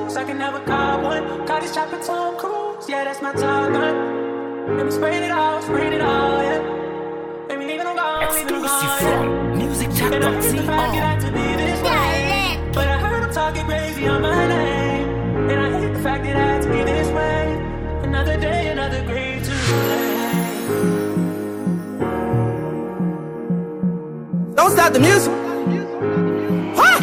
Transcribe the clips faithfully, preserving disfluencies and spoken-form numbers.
tattoos, I can never cop one. Got this chopper Tom Cruise, yeah, that's my top gun. Let me spray it all, spray it all, yeah. Let me leave it on gone, leave it on gone, yeah. Music chat And I hate the fact it had to be this way, but I heard them talking crazy on my name. And I hate the fact that it had to be this way. Another day, another grave to lay. Don't stop the music. Huh?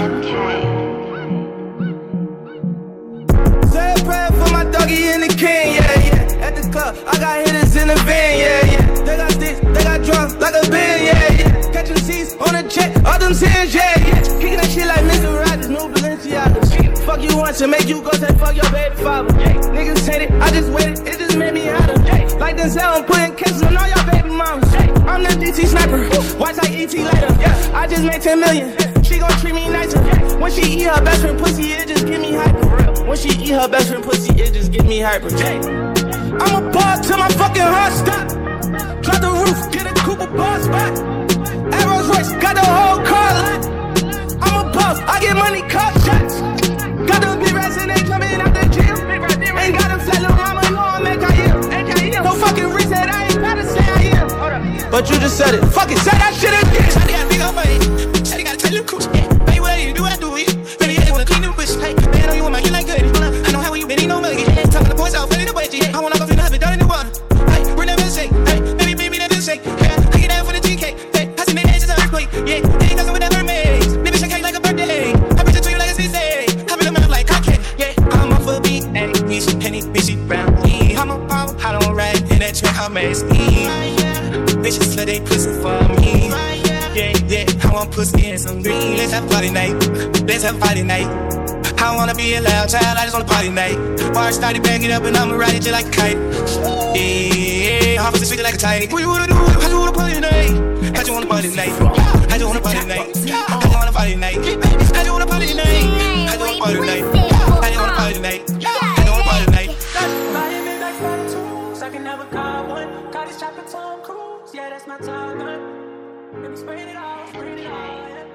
Say a prayer for my doggy and the king, yeah, yeah. At the club, I got hitters in the van, yeah, yeah. They got sticks, they got drums like a band, yeah, yeah. Catching seats on a jet, all them sands, yeah, yeah. Kicking that shit like Mister Rogers, new Balenciaga. Fuck you once and make you go say fuck your baby father. Niggas hate it, I just waited, it just made me hotter. Like Denzel, I'm putting cases on all your baby mamas. I'm the D T sniper, watch like E T later. I just made ten million, she gon' treat me nicer. When she eat her best friend pussy, it just get me hyper. When she eat her best friend pussy, it just get me hyper. I'ma ball till my fucking heart stop. Drop the roof, get a Cooper bar spot. Arrows Royce, got the whole car lot. I'm a boss, I get money, cop shots. Got them big rats and they coming out the gym. Ain't got them flat little mama, no I'm A K M. No fucking reset, I ain't gotta say I am. But you just said it, fuck it, say that shit again. Shawty got big on money, Shawty got a tight little coochie. Baby, what you do, I do it. Baby, yeah, they wanna clean the wish. Hey, man, I know you want my, you like good. I know how you been, ain't no money. Talking the boys out, ready to wait. I wanna go feel nothing, done in the water. Hey, we're never sick. Hey, baby, baby, never sick. Yeah, I get down for the G K. Hey, I see my hands, it's an earthquake. Yeah, they ain't nothing with that Hermes. Nigga, shake cake like a birthday. I bring it to you like a C C. I bring them out like cockhead. Yeah, I'm off a beat. Hey, bitch, penny, bitch, brown. I'm a pop, I don't ride in that track, I'm a ski. Bitches for they pussy for me. Yeah, yeah, I want pussy and some green. Let's have a party night. Let's have a party night. I don't wanna be a loud child, I just wanna party night. Bar started, back it up, and I'ma ride it just like a kite. Yeah, off the street like a tight. What you wanna do? How you wanna party night? How you wanna party night? How you wanna party night? How you wanna party night? How you wanna party night? How you wanna party night? How you wanna party night? How you wanna party night? Body made like tattoos, I can never cop one. Got this chopper Tom Cruise, yeah, that's my top gun. Let me spray it all, spray it all, yeah.